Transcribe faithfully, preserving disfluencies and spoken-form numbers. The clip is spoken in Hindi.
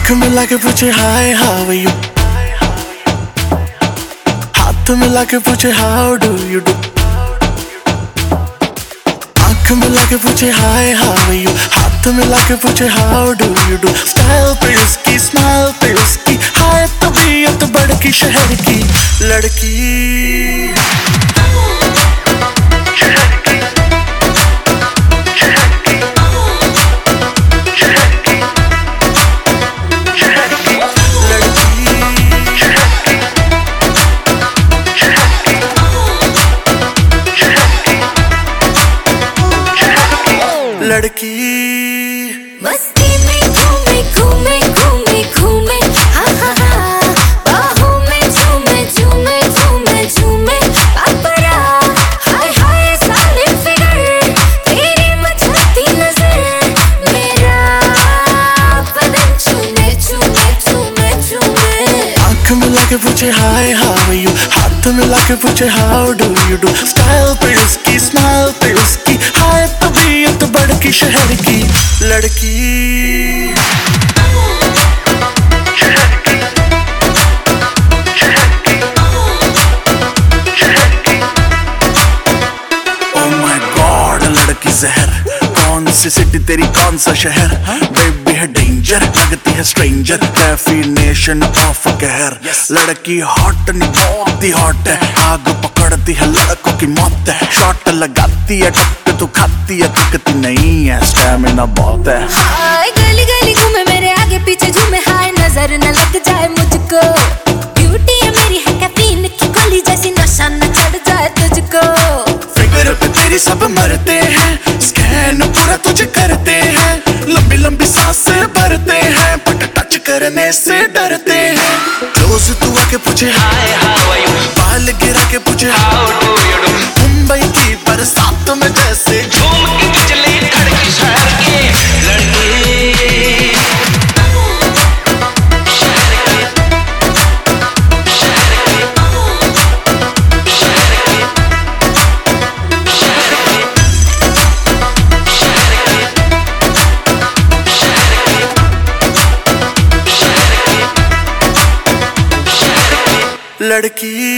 आंख मिला के पूछे हाय हाउ आर यू, हाथ मिला के पूछे हाउ डू यू डू। आंख मिला के पूछे हाय हाउ आर यू, हाथ मिला के पूछे how do you do. Style पे उसकी, स्माइल पे उसकी, हाय तबीयत बड़की शहर की लड़की। लड़की मस्ती में घूमे घूमे घूमे घूमे हा हा हा, बाहों में झूमे झूमे झूमे झूमे पापरा। हाय हाय सालिम फिगर, तेरी मचलती नजर, मेरा बदन चूमे चूमे चूमे चूमे। आंख मिला के पूछे हाय हाउ आर यू, हाथ मिला के पूछे how do you do. Style पे उसकी, स्माइल पे उसकी, हाय तबीयत बड़की शहर की लड़की। Oh my God, लड़की जहर, कौन सी सिटी तेरी कौन सा शहर। बेबी है डेंजर, लगती है स्ट्रेंजर, डेफिनेशन ऑफ कहर। लड़की हॉट नहीं बहुत ही हॉट है, आग पकड़ती है लड़कों की मौत है। शॉट लगाती है टक तो खाती है, थकती नहीं है, स्टैमिना बहुत है। हाय गली गली घूमे मेरे आगे पीछे झूमे, हाय नजर न लग जाए मुझको। ब्यूटी है मेरी है कैफीन की गोली जैसी, नशा न चढ़ जाए तुझको। फिगर पे तेरी सब मरते हैं, स्कैन पूरा तुझे करते हैं। लंबी लंबी सांसें भरते हैं, बट टच करने से डरते हैं। क्लोज तू आके पूछे हाय हाउ आर यू, बाल गिरा के पूछे how do you do. Mumbai की बरसात में जैसे झूम की बिजली खड़की शहर की लड़की। लड़की